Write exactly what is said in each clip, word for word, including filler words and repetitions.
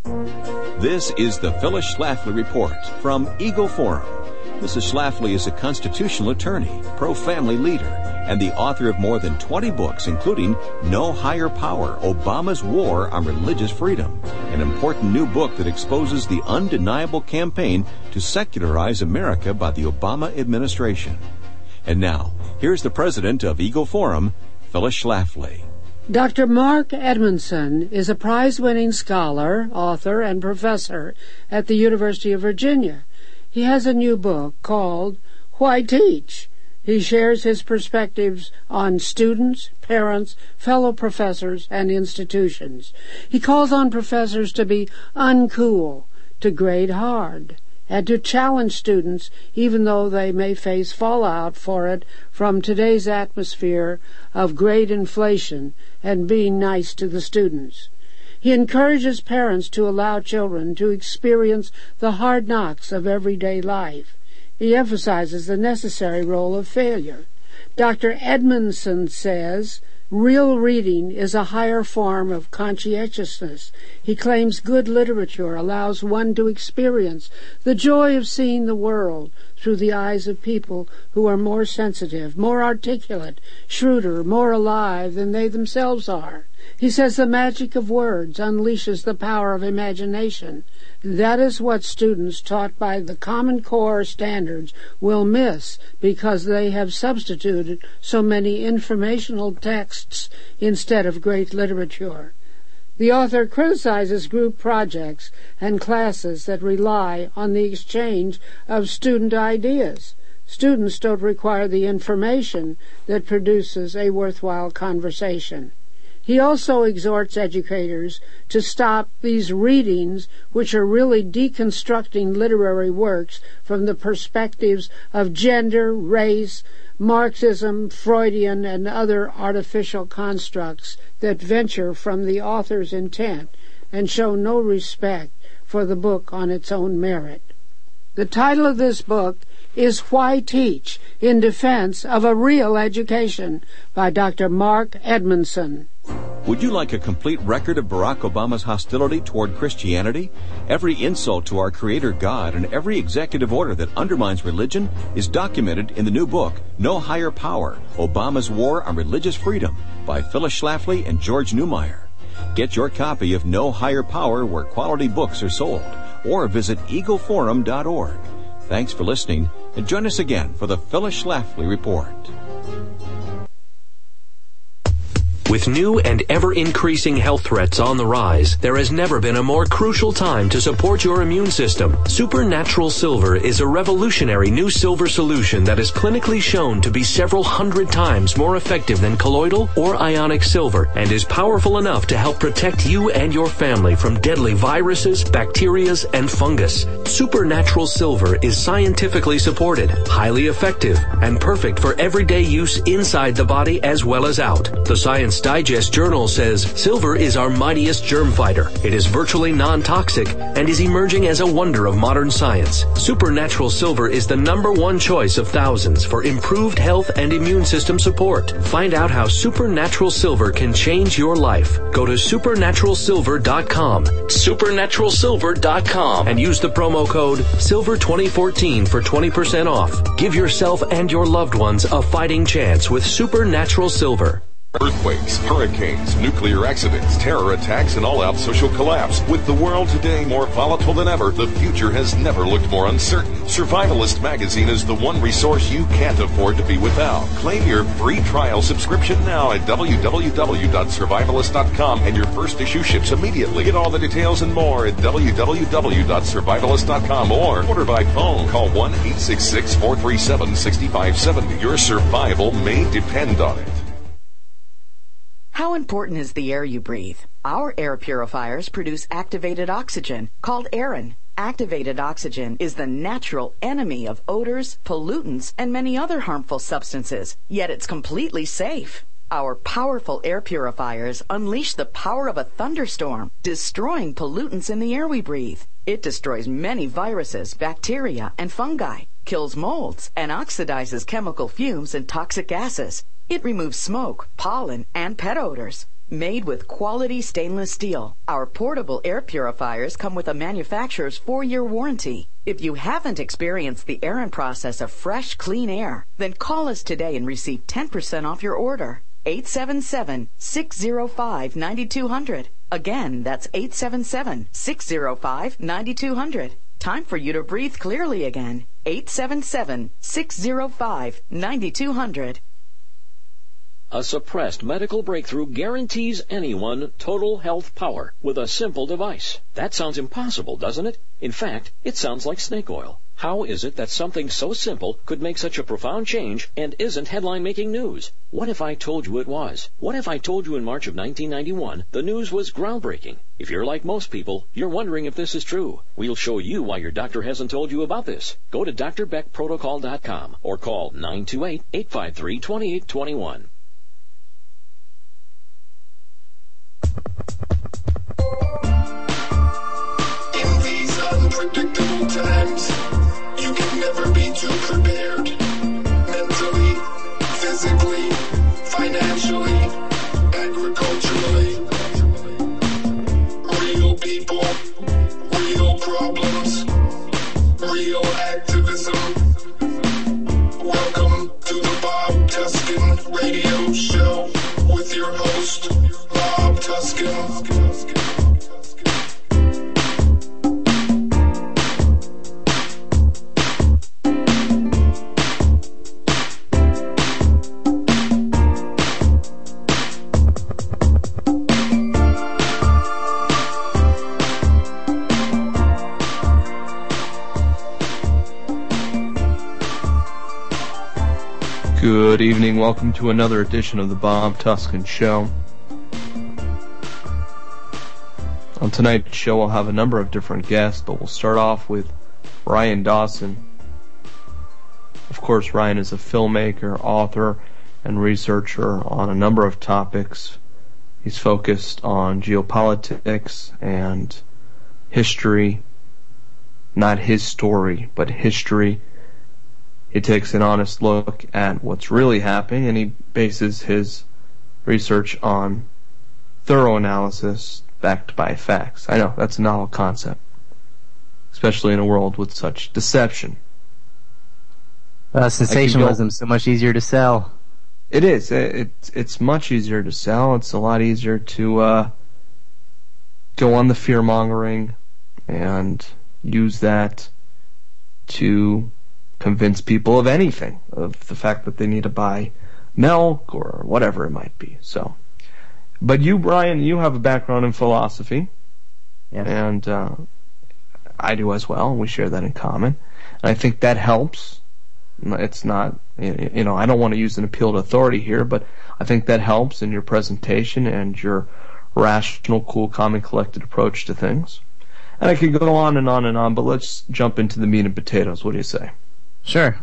This is the Phyllis Schlafly Report from Eagle Forum. Missus Schlafly is a constitutional attorney, pro-family leader, and the author of more than twenty books, including No Higher Power, Obama's War on Religious Freedom, an important new book that exposes the undeniable campaign to secularize America by the Obama administration. And now, here's the president of Eagle Forum, Phyllis Schlafly. Doctor Mark Edmondson is a prize-winning scholar, author, and professor at the University of Virginia. He has a new book called Why Teach? He shares his perspectives on students, parents, fellow professors, and institutions. He calls on professors to be uncool, to grade hard, and to challenge students even though they may face fallout for it from today's atmosphere of grade inflation and being nice to the students. He encourages parents to allow children to experience the hard knocks of everyday life. He emphasizes the necessary role of failure. Doctor Edmondson says, real reading is a higher form of conscientiousness. He claims good literature allows one to experience the joy of seeing the world through the eyes of people who are more sensitive, more articulate, shrewder, more alive than they themselves are. He says the magic of words unleashes the power of imagination. That is what students taught by the Common Core standards will miss because they have substituted so many informational texts instead of great literature. The author criticizes group projects and classes that rely on the exchange of student ideas. Students don't require the information that produces a worthwhile conversation. He also exhorts educators to stop these readings, which are really deconstructing literary works from the perspectives of gender, race, Marxism, Freudian, and other artificial constructs that venture from the author's intent and show no respect for the book on its own merit. The title of this book is Why Teach? In Defense of a Real Education by Doctor Mark Edmondson. Would you like a complete record of Barack Obama's hostility toward Christianity? Every insult to our Creator God and every executive order that undermines religion is documented in the new book, No Higher Power, Obama's War on Religious Freedom by Phyllis Schlafly and George Newmeyer. Get your copy of No Higher Power where quality books are sold, or visit eagle forum dot org. Thanks for listening, and join us again for the Phyllis Schlafly Report. With new and ever-increasing health threats on the rise, there has never been a more crucial time to support your immune system. Supernatural Silver is a revolutionary new silver solution that is clinically shown to be several hundred times more effective than colloidal or ionic silver and is powerful enough to help protect you and your family from deadly viruses, bacteria, and fungus. Supernatural Silver is scientifically supported, highly effective, and perfect for everyday use inside the body as well as out. The Science Digest Journal says silver is our mightiest germ fighter. It is virtually non-toxic and is emerging as a wonder of modern science. Supernatural Silver is the number one choice of thousands for improved health and immune system support. Find out how Supernatural Silver can change your life. Go to supernatural silver dot com, supernatural silver dot com, and use the promo code silver twenty fourteen for twenty percent off. Give yourself and your loved ones a fighting chance with Supernatural Silver. Earthquakes, hurricanes, nuclear accidents, terror attacks, and all-out social collapse. With the world today more volatile than ever, the future has never looked more uncertain. Survivalist Magazine is the one resource you can't afford to be without. Claim your free trial subscription now at w w w dot survivalist dot com, and your first issue ships immediately. Get all the details and more at w w w dot survivalist dot com or order by phone. Call one eight six six, four three seven, six five seven zero. Your survival may depend on it. How important is the air you breathe? Our air purifiers produce activated oxygen, called Aerin. Activated oxygen is the natural enemy of odors, pollutants, and many other harmful substances, yet it's completely safe. Our powerful air purifiers unleash the power of a thunderstorm, destroying pollutants in the air we breathe. It destroys many viruses, bacteria, and fungi, kills molds, and oxidizes chemical fumes and toxic gases. It removes smoke, pollen, and pet odors. Made with quality stainless steel, our portable air purifiers come with a manufacturer's four-year warranty. If you haven't experienced the Aran process of fresh, clean air, then call us today and receive ten percent off your order. eight seven seven, six zero five, nine two zero zero. Again, that's eight seven seven, six zero five, nine two zero zero. Time for you to breathe clearly again. eight seven seven, six zero five, nine two zero zero. A suppressed medical breakthrough guarantees anyone total health power with a simple device. That sounds impossible, doesn't it? In fact, it sounds like snake oil. How is it that something so simple could make such a profound change and isn't headline-making news? What if I told you it was? What if I told you in March of nineteen ninety-one the news was groundbreaking? If you're like most people, you're wondering if this is true. We'll show you why your doctor hasn't told you about this. Go to D R Beck Protocol dot com or call nine two eight, eight five three, two eight two one. In these unpredictable times, you can never be too prepared. Mentally, physically, financially, agriculturally. Real people, real problems, real activism. Welcome to the Bob Tuskin Radio Show with your host, Bob Tuskin. Good evening, welcome to another edition of the Bob Tuskin Show. On tonight's show we'll have a number of different guests, but we'll start off with Ryan Dawson. Of course, Ryan is a filmmaker, author, and researcher on a number of topics. He's focused on geopolitics and history, not his story, but history. He takes an honest look at what's really happening, and he bases his research on thorough analysis backed by facts. I know, that's a novel concept, especially in a world with such deception. Uh, sensationalism is so much easier to sell. It is. It, it's, it's much easier to sell. It's a lot easier to uh, go on the fear-mongering and use that to convince people of anything, of the fact that they need to buy milk or whatever it might be. So, but you, Brian, you have a background in philosophy, yes. and uh, I do as well. We share that in common, and I think that helps. It's not, you know, I don't want to use an appeal to authority here, but I think that helps in your presentation and your rational, cool, calm, and collected approach to things. And I could go on and on and on, but let's jump into the meat and potatoes. What do you say? Sure.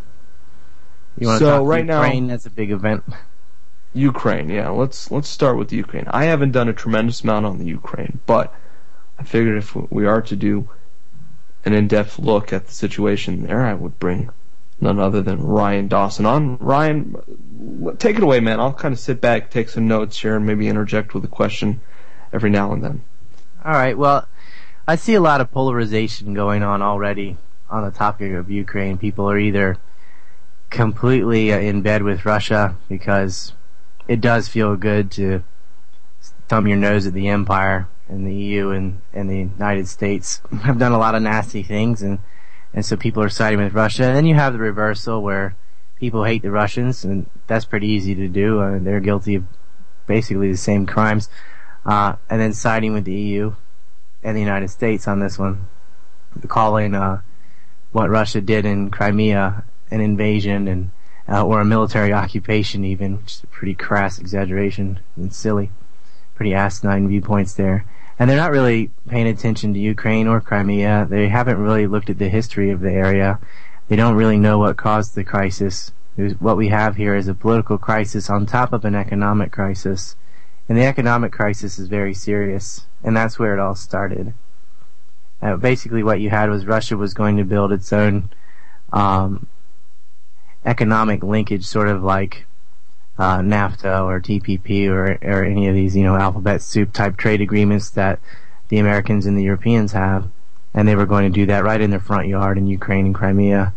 You want to so talk right Ukraine? Now, that's a big event. Ukraine, yeah. Let's let's start with the Ukraine. I haven't done a tremendous amount on the Ukraine, but I figured if we are to do an in-depth look at the situation there, I would bring none other than Ryan Dawson on. Ryan, take it away, man. I'll kind of sit back, take some notes here, and maybe interject with a question every now and then. All right. Well, I see a lot of polarization going on already on the topic of Ukraine. People are either completely in bed with Russia because it does feel good to thumb your nose at the empire, and the E U and, and the United States have done a lot of nasty things, and, and so people are siding with Russia. And then you have the reversal where people hate the Russians, and that's pretty easy to do. Uh, they're guilty of basically the same crimes. Uh, and then siding with the E U and the United States on this one, calling uh, what Russia did in Crimea an invasion and uh, or a military occupation even, which is a pretty crass exaggeration and silly. Pretty asinine viewpoints there. And they're not really paying attention to Ukraine or Crimea. They haven't really looked at the history of the area. They don't really know what caused the crisis. What we have here is a political crisis on top of an economic crisis. And the economic crisis is very serious. And that's where it all started. Uh, basically what you had was Russia was going to build its own um, economic linkage, sort of like uh, NAFTA or T P P or, or any of these, you know, alphabet soup type trade agreements that the Americans and the Europeans have. And they were going to do that right in their front yard in Ukraine and Crimea.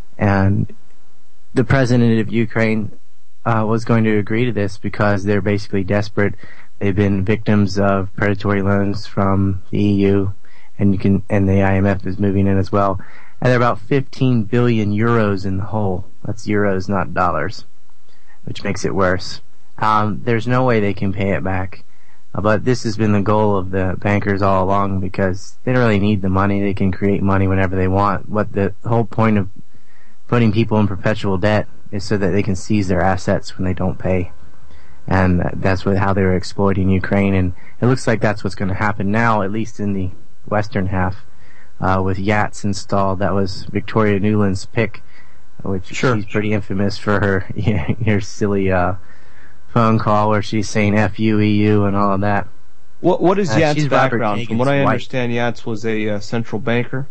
And the president of Ukraine uh, was going to agree to this because they're basically desperate. They've been victims of predatory loans from the E U, and you can, and the I M F is moving in as well. And they're about fifteen billion euros in the hole. That's euros, not dollars, which makes it worse. Um, there's no way they can pay it back. Uh, but this has been the goal of the bankers all along because they don't really need the money. They can create money whenever they want. What the whole point of putting people in perpetual debt is so that they can seize their assets when they don't pay. And that's what, how they were exploiting Ukraine. And it looks like that's what's going to happen now, at least in the western half, uh, with Yats installed. That was Victoria Nuland's pick, which sure. she's pretty infamous for her, her silly, uh, phone call where she's saying F U, E U, and all of that. What What is uh, Yats' background? From what I wife. understand, Yats was a uh, central banker.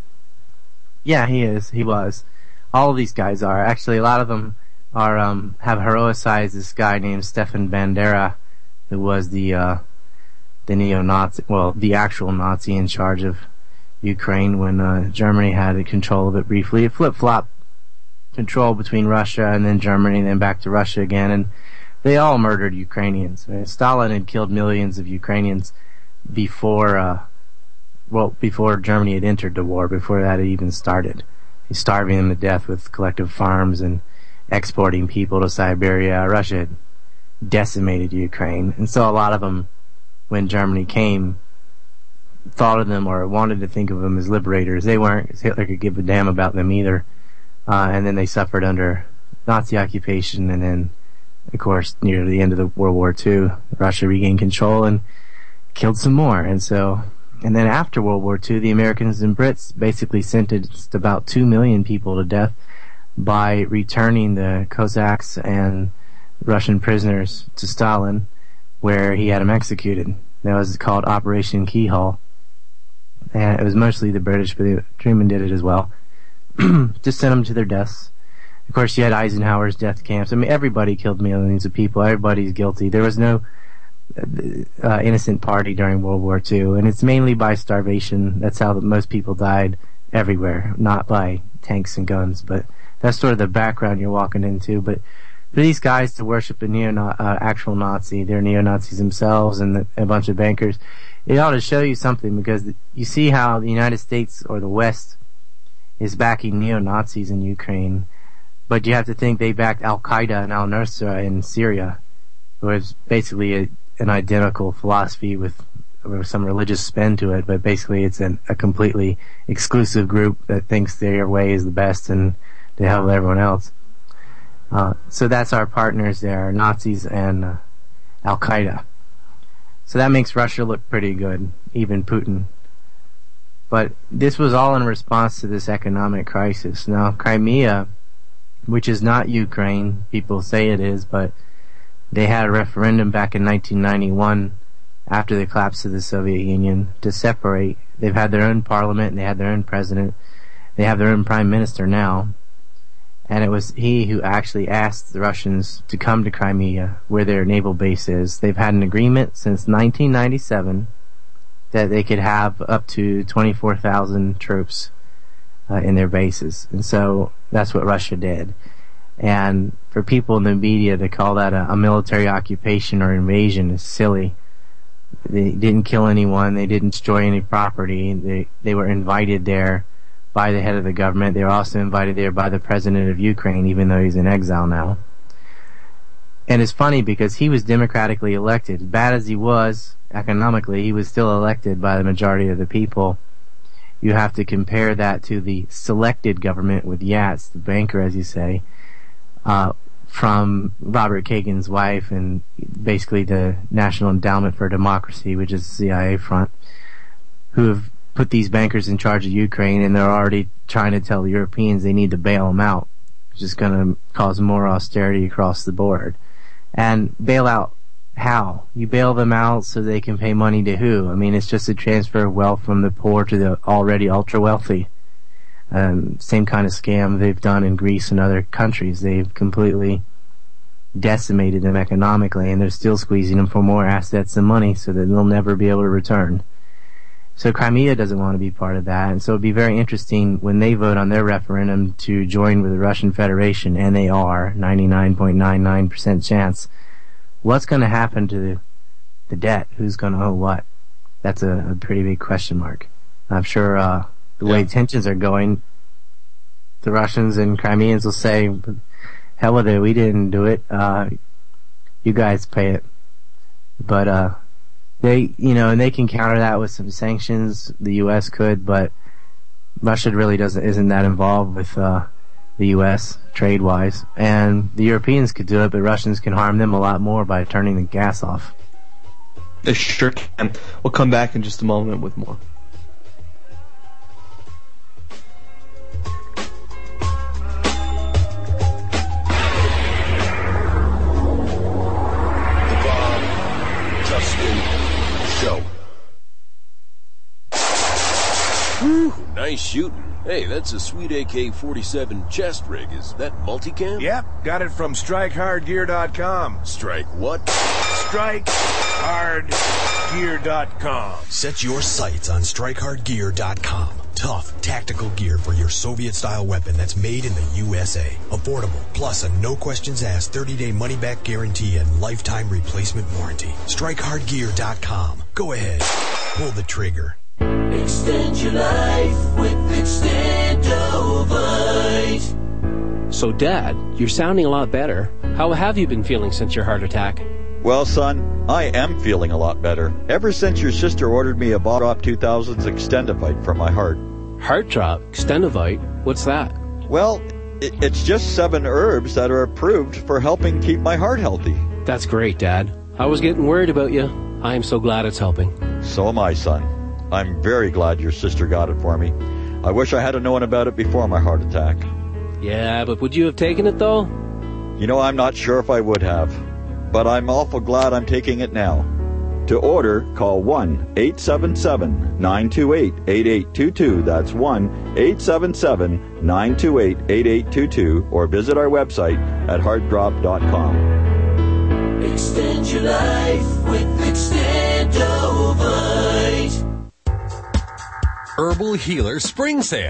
Yeah, he is. He was. All of these guys are. Actually, a lot of them are um, have heroicized this guy named Stefan Bandera, who was the uh, the neo-Nazi, well, the actual Nazi in charge of Ukraine when uh, Germany had control of it briefly. It flip-flopped control between Russia and then Germany and then back to Russia again, and they all murdered Ukrainians. Right? Stalin had killed millions of Ukrainians before, uh, well, before Germany had entered the war, before that had even started. He's starving them to death with collective farms and exporting people to Siberia. Russia had decimated Ukraine. And so a lot of them, when Germany came, thought of them or wanted to think of them as liberators. They weren't. Hitler could give a damn about them either. Uh, and then they suffered under Nazi occupation. And then, of course, near the end of the World War Two, Russia regained control and killed some more. And so... And then after World War Two, the Americans and Brits basically sentenced about two million people to death by returning the Cossacks and Russian prisoners to Stalin, where he had them executed. That was called Operation Keyhole. And it was mostly the British, but Truman did it as well. Just sent them to their deaths. Of course, you had Eisenhower's death camps. I mean, everybody killed millions of people. Everybody's guilty. There was no Uh, innocent party during World War Two, and it's mainly by starvation. That's how most people died everywhere, not by tanks and guns. But that's sort of the background you're walking into. But for these guys to worship a neo uh, actual Nazi, they're neo-Nazis themselves and the, a bunch of bankers, it ought to show you something, because you see how the United States or the West is backing neo-Nazis in Ukraine, but you have to think they backed Al-Qaeda and Al-Nusra in Syria, who is basically a an identical philosophy with, with some religious spin to it, but basically it's an, a completely exclusive group that thinks their way is the best and to hell with everyone else. Uh, so that's our partners there, Nazis and uh, Al-Qaeda. So that makes Russia look pretty good, even Putin. But this was all in response to this economic crisis. Now, Crimea, which is not Ukraine, people say it is, but they had a referendum back in nineteen ninety-one after the collapse of the Soviet Union to separate. They've had their own parliament, and they had their own president. They have their own prime minister now. And it was he who actually asked the Russians to come to Crimea, where their naval base is. They've had an agreement since nineteen ninety-seven that they could have up to twenty-four thousand troops uh, in their bases. And so that's what Russia did. And for people in the media to call that a, a military occupation or invasion is silly. They didn't kill anyone. They didn't destroy any property. They they were invited there by the head of the government. They were also invited there by the president of Ukraine, even though he's in exile now. And it's funny because he was democratically elected. As bad as he was economically, he was still elected by the majority of the people. You have to compare that to the selected government with Yats, the banker, as you say, Uh, from Robert Kagan's wife and basically the National Endowment for Democracy, which is the C I A front, who have put these bankers in charge of Ukraine, and they're already trying to tell the Europeans they need to bail them out, which is going to cause more austerity across the board. And bail out how? You bail them out so they can pay money to who? I mean, it's just a transfer of wealth from the poor to the already ultra-wealthy. Um, same kind of scam they've done in Greece and other countries. They've completely decimated them economically, and they're still squeezing them for more assets and money so that they'll never be able to return. So Crimea doesn't want to be part of that, and so it'd be very interesting when they vote on their referendum to join with the Russian Federation, and they are, ninety-nine point nine nine percent chance. What's going to happen to the, the debt? Who's going to owe what? That's a, a pretty big question mark. I'm sure uh, the way yeah. tensions are going, the Russians and Crimeans will say, hell with it, we didn't do it, uh, you guys pay it. But, uh, they, you know, and they can counter that with some sanctions, the U S could, but Russia really doesn't, isn't that involved with, uh, the U S trade-wise. And the Europeans could do it, but Russians can harm them a lot more by turning the gas off. They sure can. We'll come back in just a moment with more. Whew, nice shooting. Hey, that's a sweet A K forty-seven chest rig. Is that multicam? Yep, got it from strike hard gear dot com. Strike what? strike hard gear dot com. Set your sights on strike hard gear dot com. Tough, tactical gear for your Soviet-style weapon that's made in the U S A. Affordable, plus a no-questions-asked thirty-day money-back guarantee and lifetime replacement warranty. strike hard gear dot com. Go ahead, pull the trigger. Extend your life with Extendovite. So, Dad, you're sounding a lot better. How have you been feeling since your heart attack? Well, son, I am feeling a lot better. Ever since your sister ordered me a Botop two thousands Extendovite for my heart. Heart drop? Extendovite? What's that? Well, it, it's just seven herbs that are approved for helping keep my heart healthy. That's great, Dad. I was getting worried about you. I am so glad it's helping. So am I, son. I'm very glad your sister got it for me. I wish I had known about it before my heart attack. Yeah, but would you have taken it, though? You know, I'm not sure if I would have. But I'm awful glad I'm taking it now. To order, call one eight seven seven, nine two eight, eight eight two two. That's one eight seven seven, nine two eight, eight eight two two. Or visit our website at heart drop dot com. Extend your life with Extendovite. Herbal Healer Spring Sale.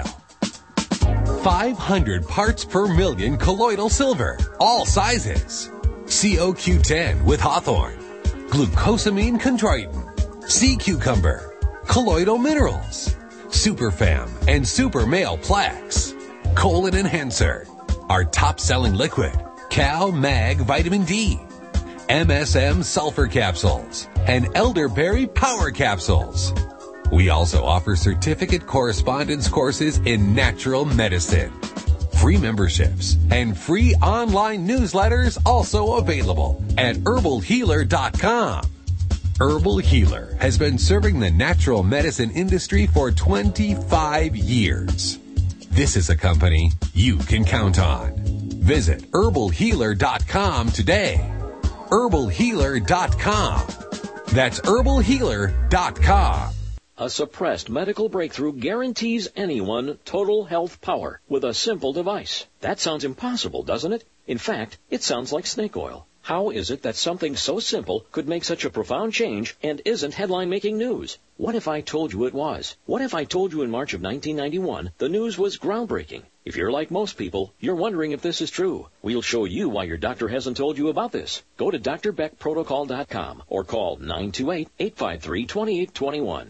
five hundred parts per million colloidal silver, all sizes. C O Q ten with Hawthorne, glucosamine chondroitin, sea cucumber, colloidal minerals, Superfam and Super Male Plaques, colon enhancer, our top-selling liquid, Cal Mag Vitamin D, M S M sulfur capsules, and elderberry power capsules. We also offer certificate correspondence courses in natural medicine. Free memberships and free online newsletters also available at herbal healer dot com. Herbal Healer has been serving the natural medicine industry for twenty-five years. This is a company you can count on. Visit herbal healer dot com today. herbal healer dot com. That's herbal healer dot com. A suppressed medical breakthrough guarantees anyone total health power with a simple device. That sounds impossible, doesn't it? In fact, it sounds like snake oil. How is it that something so simple could make such a profound change and isn't headline-making news? What if I told you it was? What if I told you in March of nineteen ninety-one the news was groundbreaking? If you're like most people, you're wondering if this is true. We'll show you why your doctor hasn't told you about this. Go to D R Beck Protocol dot com or call nine two eight, eight five three, two eight two one.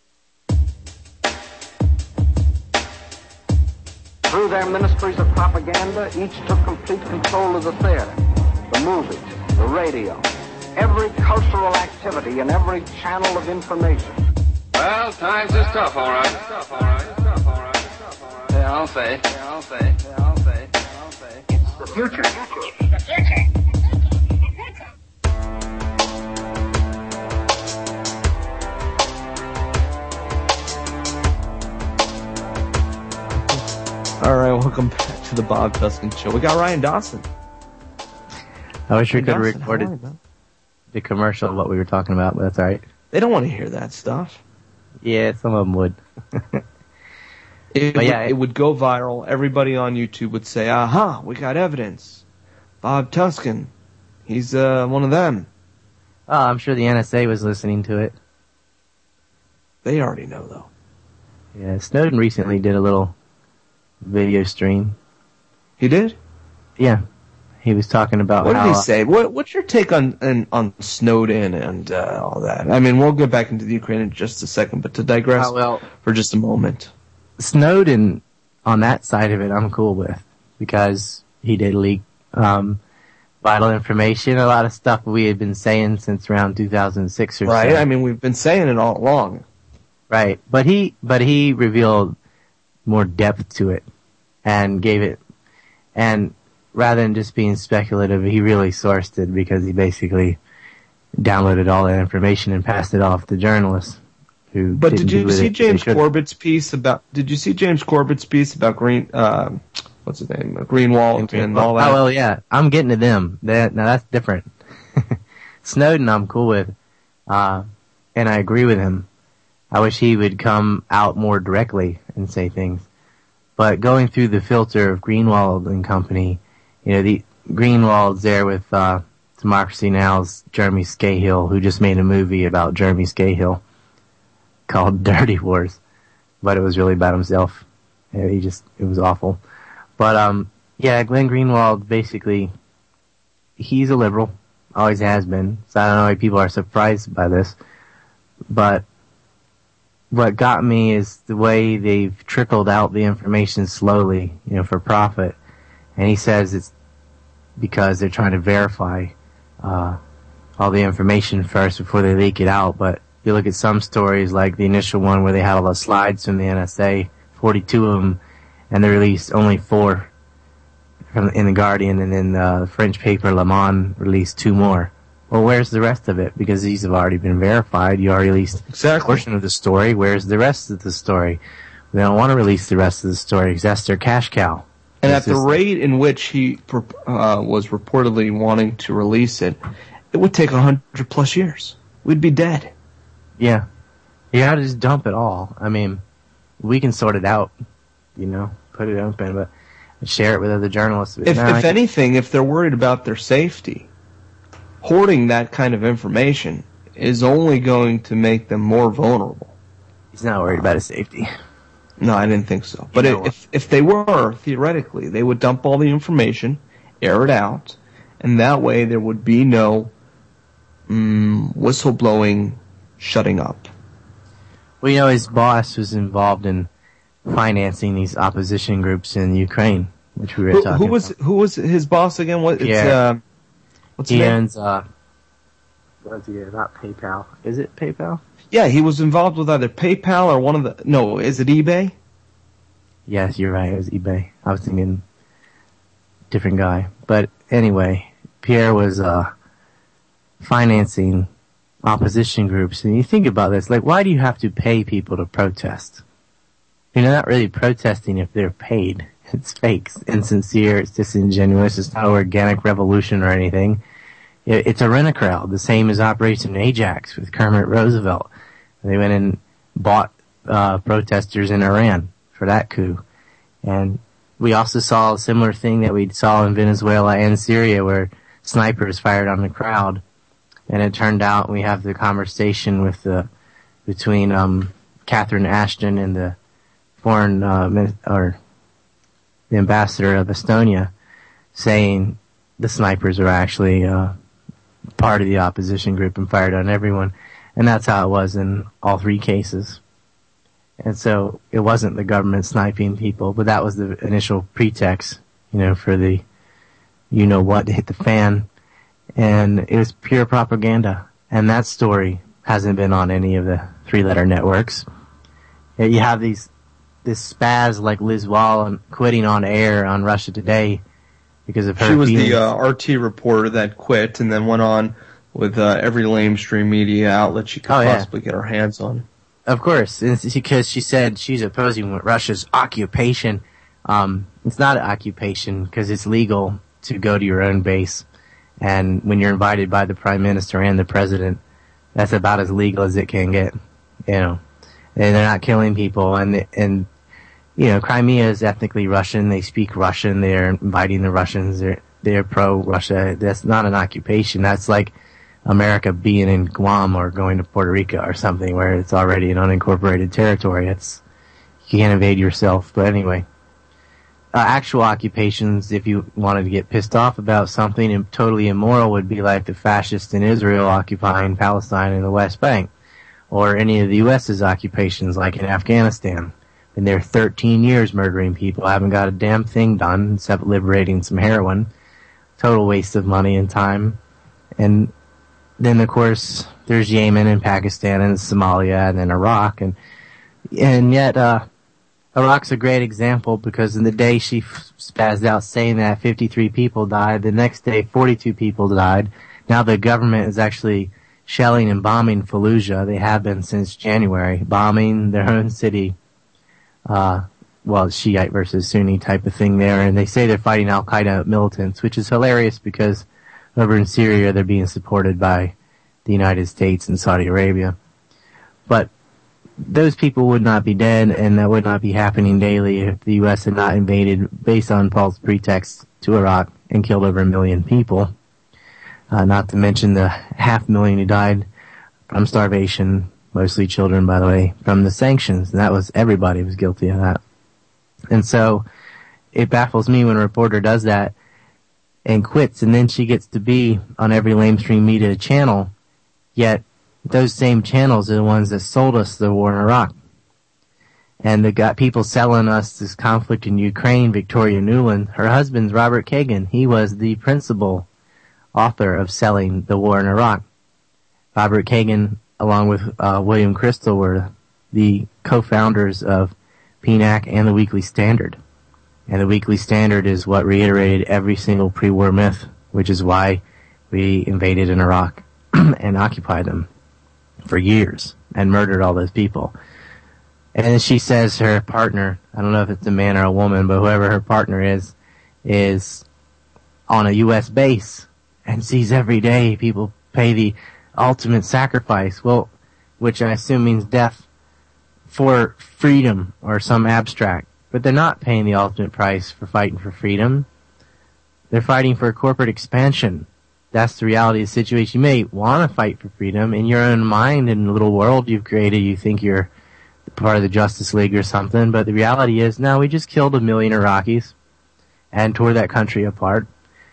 Through their ministries of propaganda, each took complete control of the theater, the movies, the radio, every cultural activity and every channel of information. Well, times is tough, all right. Tough, all right. Tough, all right. Tough, all right. Yeah, I'll say. Yeah, I'll say. Yeah, I'll say. Yeah, I'll say. It's the future. The future. All right, welcome back to the Bob Tuskin Show. We got Ryan Dawson. I wish we could have Dawson, recorded how are you, the commercial of what we were talking about, but that's all right. They don't want to hear that stuff. Yeah, some of them would. it, but yeah, would, it would go viral. Everybody on YouTube would say, aha, we got evidence. Bob Tuskin He's uh, one of them. Oh, I'm sure the N S A was listening to it. They already know, though. Yeah, Snowden recently did a little video stream. He did? Yeah. He was talking about what how... What did he say? What, what's your take on on, on Snowden and uh, all that? I mean, we'll get back into the Ukraine in just a second, but to digress oh, well, for just a moment. Snowden, on that side of it, I'm cool with, because he did leak um, vital information, a lot of stuff we had been saying since around two thousand six or right. so. Right, I mean, we've been saying it all along. Right, but he but he revealed more depth to it and gave it, and rather than just being speculative, he really sourced it, because he basically downloaded all that information and passed it off to journalists. Who but did you see James it, Corbett's piece about? Did you see James Corbett's piece about Green? Uh, what's his name? Greenwald Green, and all that. Oh well, yeah. I'm getting to them. That now that's different. Snowden, I'm cool with, uh, and I agree with him. I wish he would come out more directly and say things. But going through the filter of Greenwald and company, you know, the Greenwald's there with uh, Democracy Now!'s Jeremy Scahill, who just made a movie about Jeremy Scahill called Dirty Wars, but it was really about himself. Yeah, he just, it was awful. But, um, yeah, Glenn Greenwald, basically, he's a liberal, always has been, so I don't know why people are surprised by this, but what got me is the way they've trickled out the information slowly, you know, for profit, and he says it's because they're trying to verify, uh, all the information first before they leak it out, but you look at some stories, like the initial one where they had all the slides from the N S A, forty-two of them, and they released only four from in the Guardian, and then uh, the French paper Le Monde released two more. Well, where's the rest of it? Because these have already been verified. You already released exactly. a portion of the story. Where's the rest of the story? They don't want to release the rest of the story because that's their cash cow. And it's at the rate in which he uh, was reportedly wanting to release it, it would take a hundred plus years. We'd be dead. Yeah. You gotta just dump it all. I mean, we can sort it out, you know, put it open, but share it with other journalists. If, no, if anything, if they're worried about their safety, hoarding that kind of information is only going to make them more vulnerable. He's not worried about his safety. No, I didn't think so. But it, if if they were, theoretically, they would dump all the information, air it out, and that way there would be no mm, whistleblowing shutting up. Well, you know, his boss was involved in financing these opposition groups in Ukraine, which we were who, talking who was about. Who was his boss again? What? It's, yeah. uh, what's he his name? owns, uh, what's he, not PayPal. Is it PayPal? Yeah, he was involved with either PayPal or one of the, no, is it eBay? Yes, you're right, it was eBay. I was thinking different guy. But anyway, Pierre was, uh, financing opposition groups. And you think about this, like, why do you have to pay people to protest? You're not really protesting if they're paid. It's fake, it's insincere, it's disingenuous, it's not an organic revolution or anything. It's a rent-a-crowd, the same as Operation Ajax with Kermit Roosevelt. They went and bought uh, protesters in Iran for that coup. And we also saw a similar thing that we saw in Venezuela and Syria, where snipers fired on the crowd. And it turned out we have the conversation with the between um, Catherine Ashton and the foreign uh, or the ambassador of Estonia, saying the snipers are actually uh, part of the opposition group and fired on everyone. And that's how it was in all three cases. And so it wasn't the government sniping people, but that was the initial pretext, you know, for the you know what to hit the fan. And it was pure propaganda. And that story hasn't been on any of the three-letter networks. You have these this spaz like Liz Wall quitting on air on Russia Today because of her She was feelings. the uh, R T reporter that quit and then went on with uh, every lamestream media outlet she could Oh, yeah. possibly get her hands on. Of course, it's because she said she's opposing Russia's occupation. Um, it's not an occupation because it's legal to go to your own base. And when you're invited by the prime minister and the president, that's about as legal as it can get, you know. And they're not killing people. And, and, you know, Crimea is ethnically Russian. They speak Russian. They're inviting the Russians. They're, they're pro-Russia. That's not an occupation. That's like America being in Guam or going to Puerto Rico or something where it's already an unincorporated territory. It's, you can't invade yourself. But anyway, uh, actual occupations, if you wanted to get pissed off about something and totally immoral, would be like the fascists in Israel occupying Palestine and the West Bank, or any of the U S's occupations like in Afghanistan. Been there thirteen years murdering people, haven't got a damn thing done except liberating some heroin. Total waste of money and time. And then, of course, there's Yemen and Pakistan and Somalia and then Iraq. And and yet, uh, Iraq's a great example because in the day she f- spazzed out saying that fifty-three people died, the next day forty-two people died. Now the government is actually shelling and bombing Fallujah. They have been since January, bombing their own city. Uh, well, Shiite versus Sunni type of thing there. And they say they're fighting Al-Qaeda militants, which is hilarious because over in Syria they're being supported by the United States and Saudi Arabia. But those people would not be dead, and that would not be happening daily if the U S had not invaded based on false pretext to Iraq and killed over a million people. Uh, not to mention the half million who died from starvation, mostly children, by the way, from the sanctions. And that was, everybody was guilty of that. And so it baffles me when a reporter does that and quits, and then she gets to be on every lamestream media channel, yet those same channels are the ones that sold us the war in Iraq. And they got people selling us this conflict in Ukraine. Victoria Nuland, her husband's Robert Kagan. He was the principal author of selling the war in Iraq. Robert Kagan, along with uh, William Crystal, were the co-founders of P N A C and the Weekly Standard. And the Weekly Standard is what reiterated every single pre-war myth, which is why we invaded in Iraq and occupied them for years and murdered all those people. And then she says her partner, I don't know if it's a man or a woman, but whoever her partner is, is on a U S base and sees every day people pay the ultimate sacrifice, well, which I assume means death for freedom or some abstract. But they're not paying the ultimate price for fighting for freedom. They're fighting for corporate expansion. That's the reality of the situation. You may want to fight for freedom in your own mind, in the little world you've created. You think you're part of the Justice League or something, but the reality is, no, we just killed a million Iraqis and tore that country apart.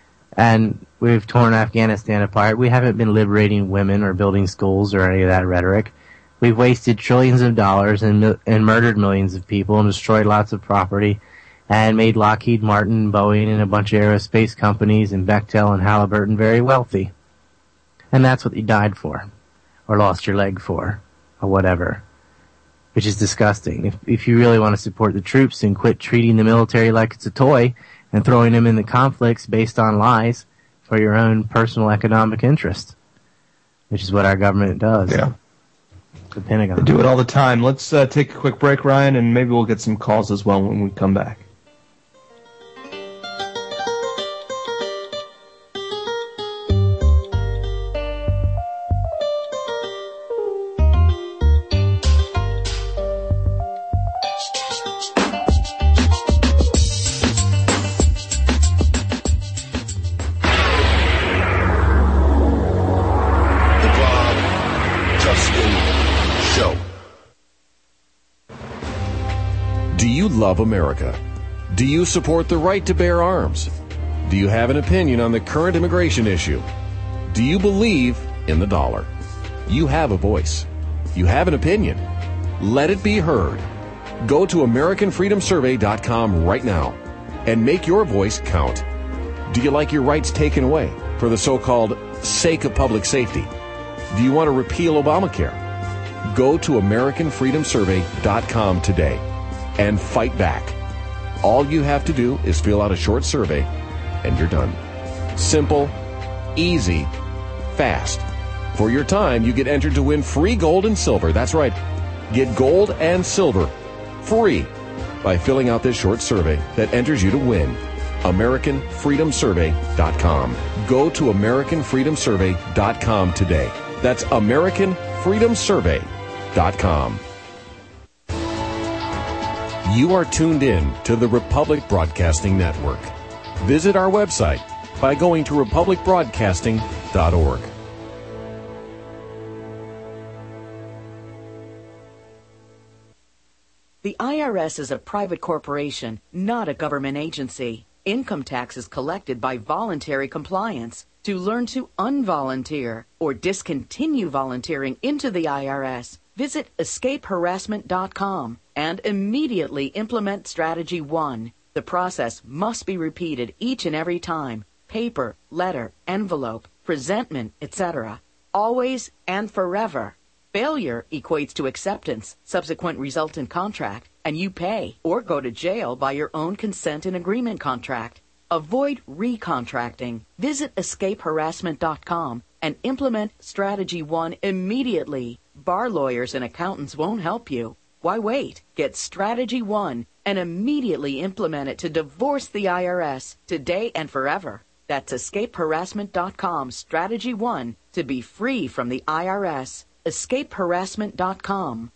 And we've torn Afghanistan apart. We haven't been liberating women or building schools or any of that rhetoric. We've wasted trillions of dollars and, and murdered millions of people and destroyed lots of property and made Lockheed Martin, Boeing, and a bunch of aerospace companies and Bechtel and Halliburton very wealthy. And that's what you died for, or lost your leg for, or whatever, which is disgusting. If, if you really want to support the troops and quit treating the military like it's a toy and throwing them in the conflicts based on lies for your own personal economic interest, which is what our government does. Yeah. The Pentagon. They do it all the time. Let's uh, take a quick break, Ryan, and maybe we'll get some calls as well when we come back. Love America? Do you support the right to bear arms? Do you have an opinion on the current immigration issue? Do you believe in the dollar? You have a voice. You have an opinion. Let it be heard. Go to American Freedom Survey dot com right now and make your voice count. Do you like your rights taken away for the so-called sake of public safety? Do you want to repeal Obamacare? Go to American Freedom Survey dot com today and fight back. All you have to do is fill out a short survey, and you're done. Simple, easy, fast. For your time, you get entered to win free gold and silver. That's right. Get gold and silver free by filling out this short survey that enters you to win. American Freedom Survey dot com. Go to American Freedom Survey dot com today. That's American Freedom Survey dot com. You are tuned in to the Republic Broadcasting Network. Visit our website, by going to republic broadcasting dot org. The I R S is a private corporation, not a government agency. Income tax is collected by voluntary compliance. To learn to unvolunteer or discontinue volunteering into the I R S, visit escape harassment dot com and immediately implement Strategy one. The process must be repeated each and every time. Paper, letter, envelope, presentment, et cetera. Always and forever. Failure equates to acceptance, subsequent resultant contract, and you pay or go to jail by your own consent and agreement contract. Avoid recontracting. Visit escape harassment dot com and implement Strategy one immediately. Bar lawyers and accountants won't help you. Why wait? Get Strategy one and immediately implement it to divorce the I R S today and forever. That's escape harassment dot com, Strategy one, to be free from the I R S. escape harassment dot com.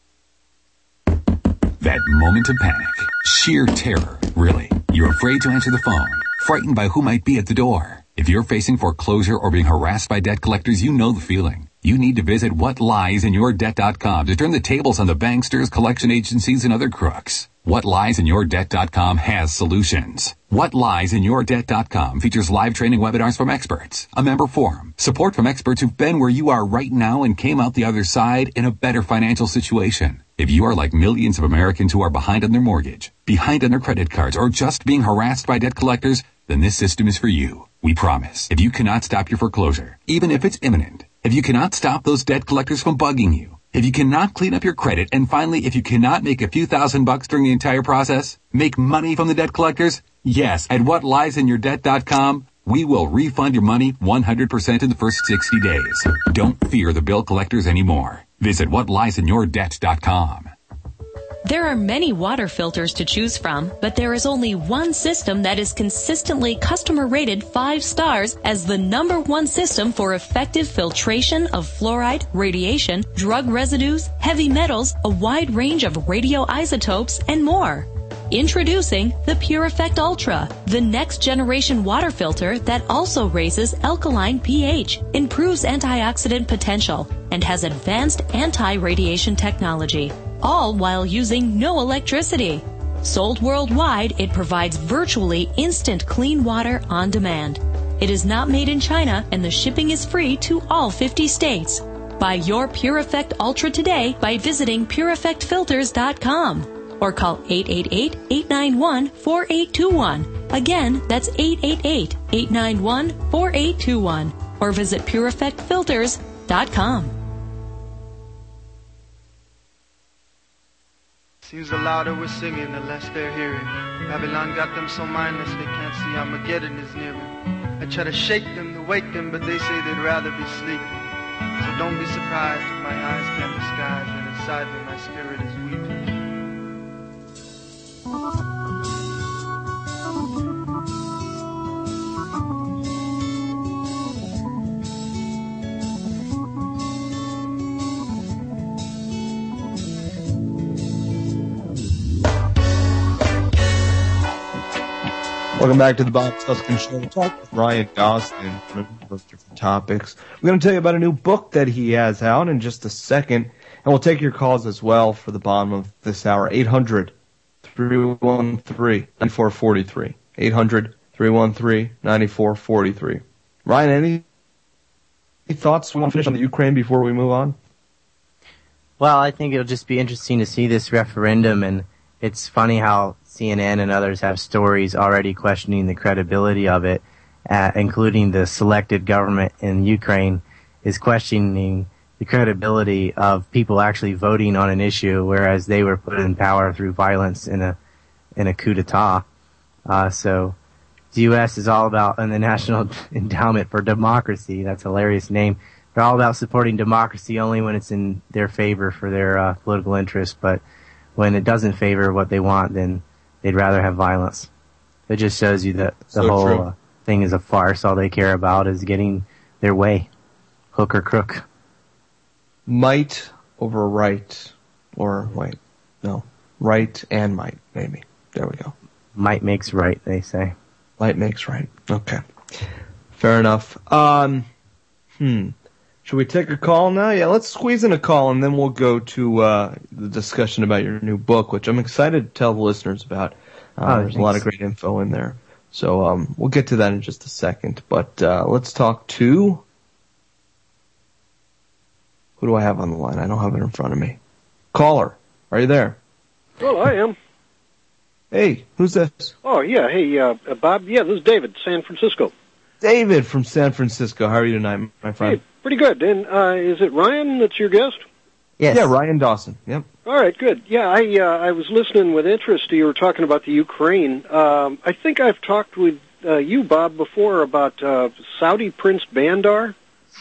That moment of panic. Sheer terror, really. You're afraid to answer the phone. Frightened by who might be at the door. If you're facing foreclosure or being harassed by debt collectors, you know the feeling. You need to visit what lies in your debt dot com to turn the tables on the banksters, collection agencies, and other crooks. what lies in your debt dot com has solutions. what lies in your debt dot com features live training webinars from experts, a member forum, support from experts who've been where you are right now and came out the other side in a better financial situation. If you are like millions of Americans who are behind on their mortgage, behind on their credit cards, or just being harassed by debt collectors, then this system is for you. We promise. If you cannot stop your foreclosure, even if it's imminent, if you cannot stop those debt collectors from bugging you, if you cannot clean up your credit, and finally, if you cannot make a few thousand bucks during the entire process, make money from the debt collectors, yes, at what lies in your debt dot com, we will refund your money one hundred percent in the first sixty days. Don't fear the bill collectors anymore. Visit what lies in your debt dot com. There are many water filters to choose from, but there is only one system that is consistently customer rated five stars as the number one system for effective filtration of fluoride, radiation, drug residues, heavy metals, a wide range of radioisotopes, and more. Introducing the PureEffect Ultra, the next generation water filter that also raises alkaline pH, improves antioxidant potential, and has advanced anti-radiation technology, all while using no electricity. Sold worldwide, it provides virtually instant clean water on demand. It is not made in China, and the shipping is free to all fifty states. Buy your PureEffect Ultra today by visiting pure effect filters dot com. Or call eight eight eight, eight nine one, four eight two one. Again, that's eight eight eight, eight nine one, four eight two one. Or visit pure effect filters dot com. Seems the louder we're singing, the less they're hearing. Babylon got them so mindless they can't see Armageddon is nearing. I try to shake them, to wake them, but they say they'd rather be sleeping. So don't be surprised if my eyes can't disguise that inside me my spirit is weeping. Welcome back to the Bob Tuskin Show. We'll talk with Ryan Dawson on a number of different topics. We're going to tell you about a new book that he has out in just a second, and we'll take your calls as well for the bottom of this hour. eight hundred, three one three, nine four four three. eight hundred, three one three, nine four four three. Ryan, any, any thoughts we want to finish on the Ukraine before we move on? Well, I think it'll just be interesting to see this referendum, and it's funny how C N N and others have stories already questioning the credibility of it, uh, including the selected government in Ukraine is questioning the credibility of people actually voting on an issue, whereas they were put in power through violence in a in a coup d'etat. Uh, so the U S is all about, and the National Endowment for Democracy, that's a hilarious name, they're all about supporting democracy only when it's in their favor for their uh, political interests, but when it doesn't favor what they want, then they'd rather have violence. It just shows you that the So whole true. uh, thing is a farce. All they care about is getting their way, hook or crook. Might over right, or wait, no, right and might, maybe. There we go. Might makes right, they say. Might makes right. Okay. Fair enough. Um, hmm. Should we take a call now? Yeah, let's squeeze in a call, and then we'll go to uh, the discussion about your new book, which I'm excited to tell the listeners about. Uh, oh, there's thanks. a lot of great info in there. So um, we'll get to that in just a second. But uh, let's talk to... Who do I have on the line? I don't have it in front of me. Caller, are you there? Well, I am. Hey, who's this? Oh, yeah. Hey, uh, Bob. Yeah, this is David, San Francisco. David from San Francisco. How are you tonight, my friend? Hey, pretty good. And uh, is it Ryan that's your guest? Yes. Yeah, Ryan Dawson. Yep. All right, good. Yeah, I uh, I was listening with interest. You were talking about the Ukraine. Um, I think I've talked with uh, you, Bob, before about uh, Saudi Prince Bandar.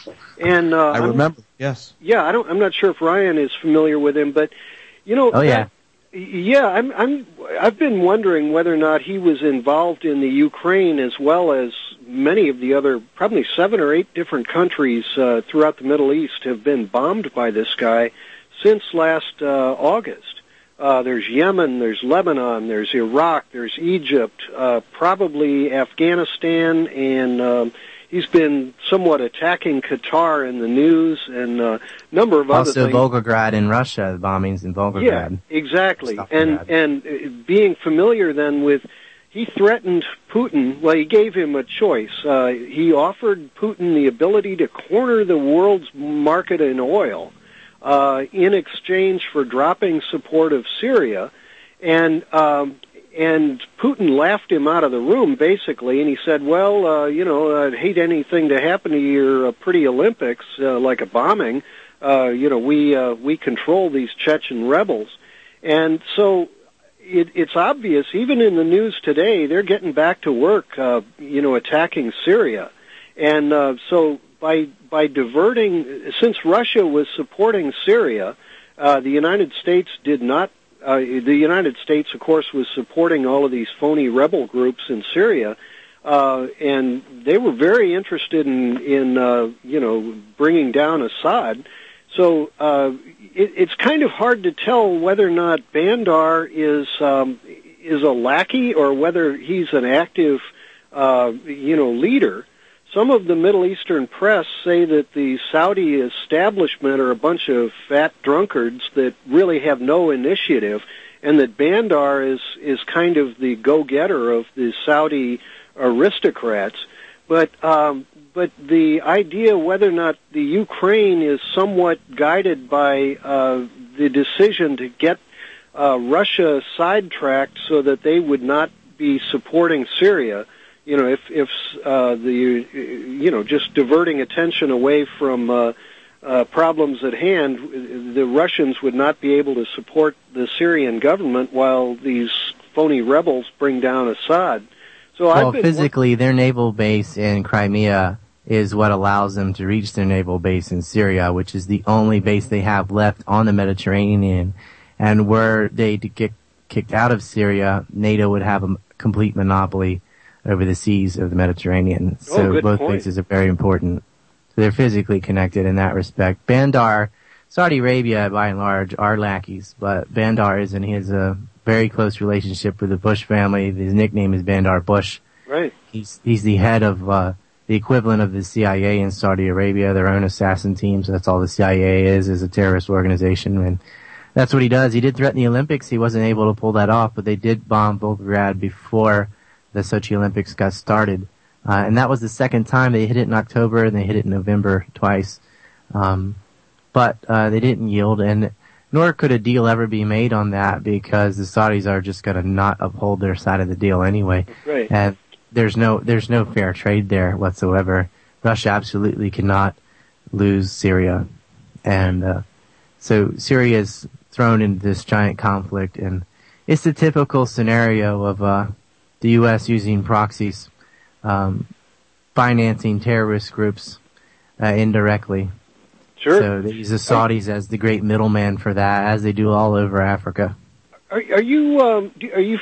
And uh, I remember. I'm, yes. Yeah, I don't. I'm not sure if Ryan is familiar with him, but you know. Oh yeah. That, yeah, I'm. I'm. I've been wondering whether or not he was involved in the Ukraine as well as many of the other, probably seven or eight different countries uh, throughout the Middle East have been bombed by this guy since last uh, August. Uh, there's Yemen, there's Lebanon, there's Iraq, there's Egypt, uh, probably Afghanistan, and um, he's been somewhat attacking Qatar in the news and a uh, number of also other things. Also Volgograd in Russia, the bombings in Volgograd. Yeah, exactly. And, and being familiar then with, he threatened Putin, well, he gave him a choice. Uh, he offered Putin the ability to corner the world's market in oil uh, in exchange for dropping support of Syria. And um, and Putin laughed him out of the room, basically, and he said, well, uh, you know, I'd hate anything to happen to your uh, pretty Olympics, uh, like a bombing. Uh, you know, we uh, we control these Chechen rebels. And so it, it's obvious, even in the news today, they're getting back to work, uh, you know, attacking Syria. And uh, so by by diverting, since Russia was supporting Syria, uh, the United States did not, uh, the United States, of course, was supporting all of these phony rebel groups in Syria, uh, and they were very interested in, in uh, you know, bringing down Assad. So uh, it, it's kind of hard to tell whether or not Bandar is um, is a lackey or whether he's an active, uh, you know, leader. Some of the Middle Eastern press say that the Saudi establishment are a bunch of fat drunkards that really have no initiative, and that Bandar is is kind of the go-getter of the Saudi aristocrats. But um, but the idea whether or not the Ukraine is somewhat guided by uh, the decision to get uh, Russia sidetracked so that they would not be supporting Syria, you know, if if uh, the you know just diverting attention away from uh, uh, problems at hand, the Russians would not be able to support the Syrian government while these phony rebels bring down Assad. So well, I've been physically, their naval base in Crimea is what allows them to reach their naval base in Syria, which is the only base they have left on the Mediterranean. And were they to get kicked out of Syria, NATO would have a complete monopoly over the seas of the Mediterranean. So oh, both point. bases are very important. So they're physically connected in that respect. Bandar, Saudi Arabia, by and large, are lackeys, but Bandar is, and he has a very close relationship with the Bush family. His nickname is Bandar Bush. Right. He's he's the head of uh, the equivalent of the C I A in Saudi Arabia, their own assassin team. So that's all the C I A is, is a terrorist organization, and that's what he does. He did threaten the Olympics. He wasn't able to pull that off, but they did bomb Volgograd before the Sochi Olympics got started. Uh, and that was the second time. They hit it in October and they hit it in November twice. Um, but, uh, they didn't yield, and nor could a deal ever be made on that because the Saudis are just gonna not uphold their side of the deal anyway. Right. And there's no, there's no fair trade there whatsoever. Russia absolutely cannot lose Syria. And, uh, so Syria is thrown into this giant conflict, and it's the typical scenario of, uh, the U S using proxies, um, financing terrorist groups, uh, indirectly. Sure. So they use the Saudis as the great middleman for that, as they do all over Africa. Are, are you um, are you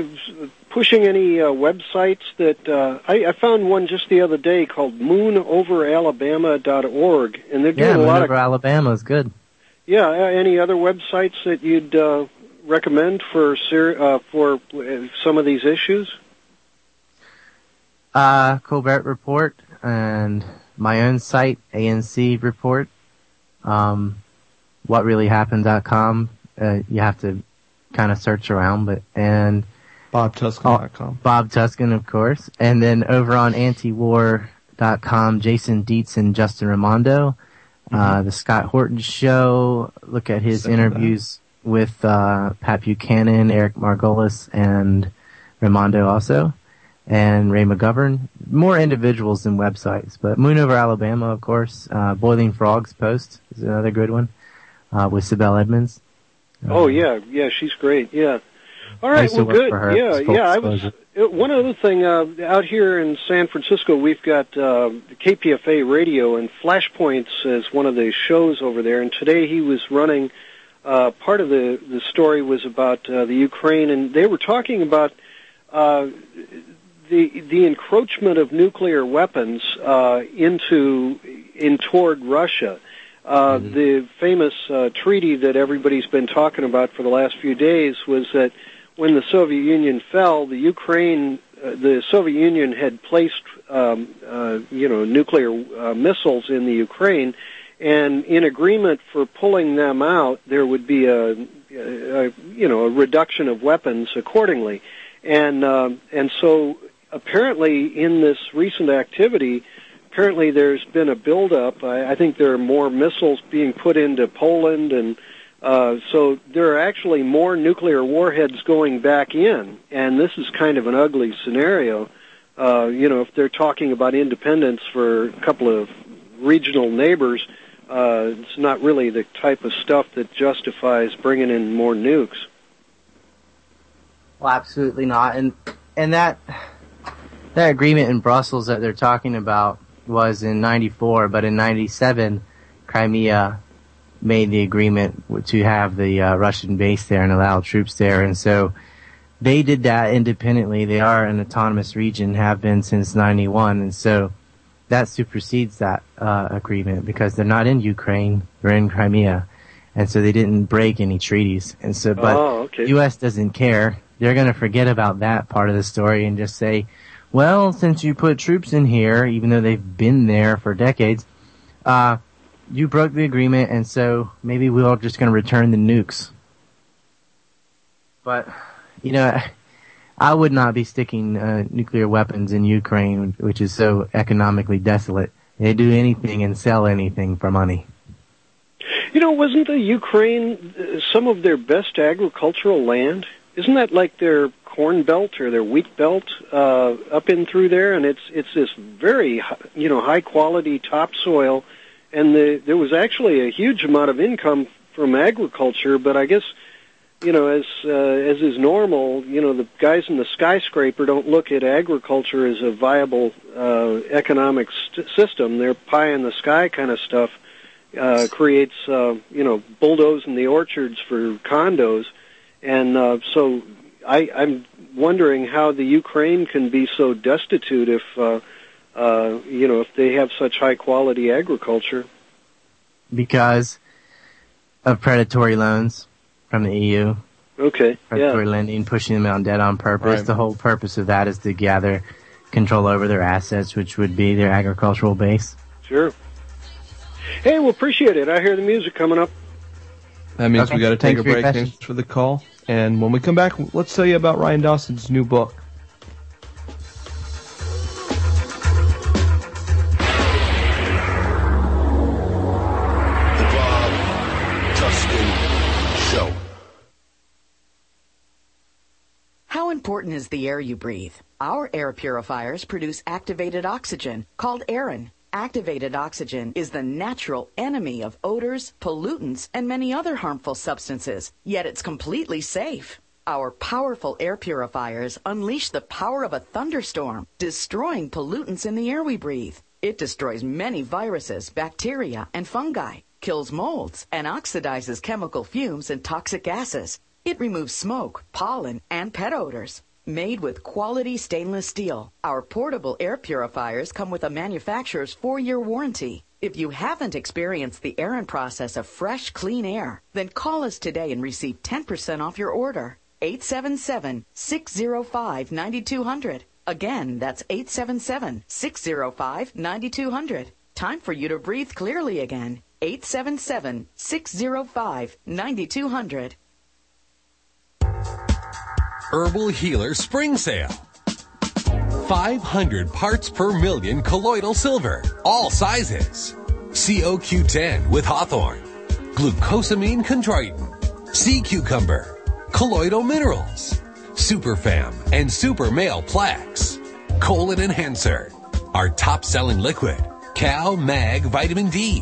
pushing any uh, websites that uh, I, I found one just the other day called moon over alabama dot org, and they're doing yeah, a lot of Yeah, Alabama is good. Yeah, any other websites that you'd uh, recommend for uh, for some of these issues? Uh, Colbert Report, and my own site, A N C Report, um, what really happened dot com. Uh, you have to kind of search around, but and Bob Tuskin dot com. Bob Tuskin, of course. And then over on antiwar dot com, Jason Dietz and Justin Raimondo. Mm-hmm. Uh, the Scott Horton Show. Look at his Second interviews that. with uh, Pat Buchanan, Eric Margolis, and Raimondo also. And Ray McGovern. More individuals than websites. But Moon Over Alabama, of course. Uh, Boiling Frogs Post is another good one. Uh, with Sibel Edmonds. Uh, oh, yeah. Yeah, she's great. Yeah. All right, well, good. Yeah, yeah. I was uh, one other thing uh, out here in San Francisco. We've got uh, K P F A Radio, and Flashpoints is one of the shows over there. And today he was running. Uh, part of the the story was about uh, the Ukraine, and they were talking about uh, the the encroachment of nuclear weapons uh, into in toward Russia. Uh, mm-hmm. The famous uh, treaty that everybody's been talking about for the last few days was that. When the Soviet Union fell, the Ukraine, uh, the Soviet Union had placed, um, uh, you know, nuclear uh, missiles in the Ukraine, and in agreement for pulling them out, there would be a, a you know, a reduction of weapons accordingly, and um, and so apparently in this recent activity, apparently there's been a buildup. I, I think there are more missiles being put into Poland and. Uh, so there are actually more nuclear warheads going back in, and this is kind of an ugly scenario. Uh, you know, if they're talking about independence for a couple of regional neighbors, uh, it's not really the type of stuff that justifies bringing in more nukes. Well, absolutely not. And and that that agreement in Brussels that they're talking about was in ninety-four, but in ninety-seven, Crimea made the agreement to have the uh, Russian base there and allow troops there. And so they did that independently. They are an autonomous region, have been since ninety-one. And so that supersedes that uh, agreement because they're not in Ukraine, they're in Crimea. And so they didn't break any treaties. And so, but oh, okay. U S doesn't care. They're going to forget about that part of the story and just say, well, since you put troops in here, even though they've been there for decades, uh, you broke the agreement, and so maybe we're all just going to return the nukes. But, you know, I would not be sticking uh, nuclear weapons in Ukraine, which is so economically desolate. They do anything and sell anything for money. You know, wasn't the Ukraine uh, some of their best agricultural land? Isn't that like their corn belt or their wheat belt uh, up in through there? And it's it's this very, you know, high quality topsoil. And the, there was actually a huge amount of income from agriculture, but I guess, you know, as uh, as is normal, you know, the guys in the skyscraper don't look at agriculture as a viable uh, economic st- system. Their pie in the sky kind of stuff uh, creates, uh, you know, bulldozing the orchards for condos, and uh, so I, I'm wondering how the Ukraine can be so destitute if. Uh, Uh, you know, if they have such high-quality agriculture. Because of predatory loans from the E U. Okay, predatory yeah. lending, pushing them out in debt on purpose. Right. The whole purpose of that is to gather control over their assets, which would be their agricultural base. Sure. Hey, well, appreciate it. I hear the music coming up. That means okay. we got to take Thanks a break. Thanks for the call. And when we come back, let's tell you about Ryan Dawson's new book. How important is the air you breathe? Our air purifiers produce activated oxygen, called Aerin. Activated oxygen is the natural enemy of odors, pollutants, and many other harmful substances, yet it's completely safe. Our powerful air purifiers unleash the power of a thunderstorm, destroying pollutants in the air we breathe. It destroys many viruses, bacteria, and fungi, kills molds, and oxidizes chemical fumes and toxic gases. It removes smoke, pollen, and pet odors. Made with quality stainless steel, our portable air purifiers come with a manufacturer's four-year warranty. If you haven't experienced the Aerin process of fresh, clean air, then call us today and receive ten percent off your order. eight seven seven, six zero five, nine two zero zero. Again, that's eight seven seven, six zero five, nine two zero zero. Time for you to breathe clearly again. eight seven seven, six zero five, nine two zero zero. Herbal Healer Spring Sale. five hundred parts per million colloidal silver, all sizes. C O Q ten with Hawthorne, glucosamine chondroitin, sea cucumber, colloidal minerals, Superfam and Super Male Plaques, Colon Enhancer, our top-selling liquid, Cal Mag Vitamin D,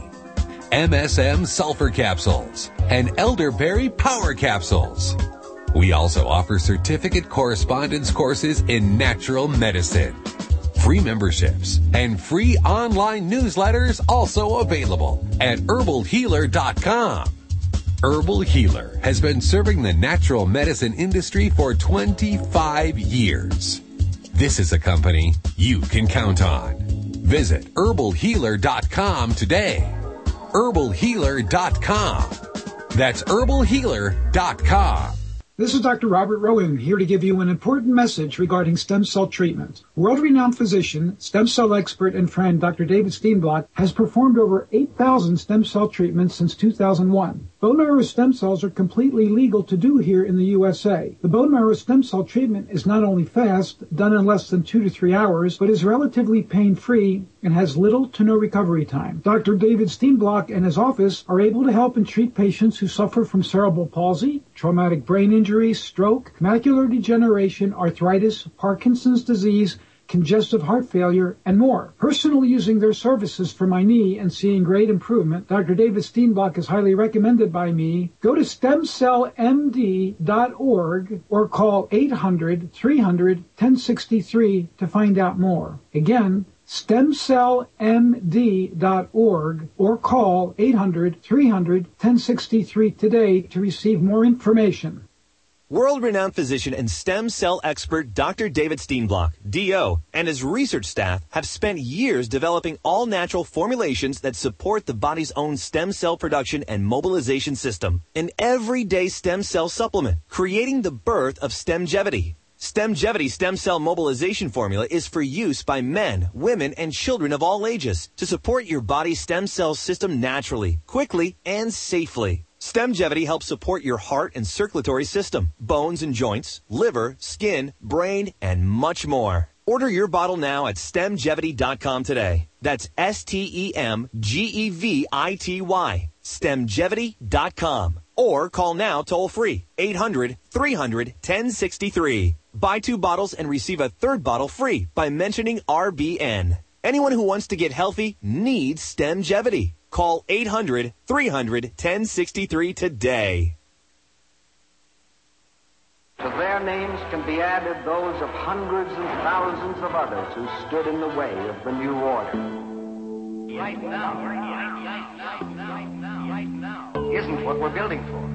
M S M Sulfur Capsules, and Elderberry Power Capsules. We also offer certificate correspondence courses in natural medicine. Free memberships and free online newsletters also available at herbal healer dot com. Herbal Healer has been serving the natural medicine industry for twenty-five years. This is a company you can count on. Visit herbal healer dot com today. herbal healer dot com. That's herbal healer dot com. This is Doctor Robert Rowan, here to give you an important message regarding stem cell treatment. World-renowned physician, stem cell expert, and friend Doctor David Steenblock has performed over eight thousand stem cell treatments since two thousand one. Bone marrow stem cells are completely legal to do here in the U S A. The bone marrow stem cell treatment is not only fast, done in less than two to three hours, but is relatively pain-free and has little to no recovery time. Doctor David Steenblock and his office are able to help and treat patients who suffer from cerebral palsy, traumatic brain injury, stroke, macular degeneration, arthritis, Parkinson's disease, congestive heart failure, and more. Personally using their services for my knee and seeing great improvement, Doctor David Steenblock is highly recommended by me. Go to stem cell m d dot org or call eight hundred, three hundred, ten sixty-three to find out more. Again, stem cell m d dot org or call eight hundred, three hundred, ten sixty-three today to receive more information. World-renowned physician and stem cell expert Doctor David Steenblock, D O, and his research staff have spent years developing all-natural formulations that support the body's own stem cell production and mobilization system. An everyday stem cell supplement, creating the birth of Stemgevity. Stemgevity stem cell mobilization formula is for use by men, women, and children of all ages to support your body's stem cell system naturally, quickly, and safely. Stemgevity helps support your heart and circulatory system, bones and joints, liver, skin, brain, and much more. Order your bottle now at stemgevity dot com today. That's S T E M G E V I T Y, stemgevity dot com. Or call now toll-free, eight hundred, three hundred, ten sixty-three. Buy two bottles and receive a third bottle free by mentioning R B N. Anyone who wants to get healthy needs Stemgevity. Call eight hundred, three hundred, ten sixty-three today. To their names can be added those of hundreds and thousands of others who stood in the way of the new order. Right now, right now, right now, right now, right now, isn't what we're building for.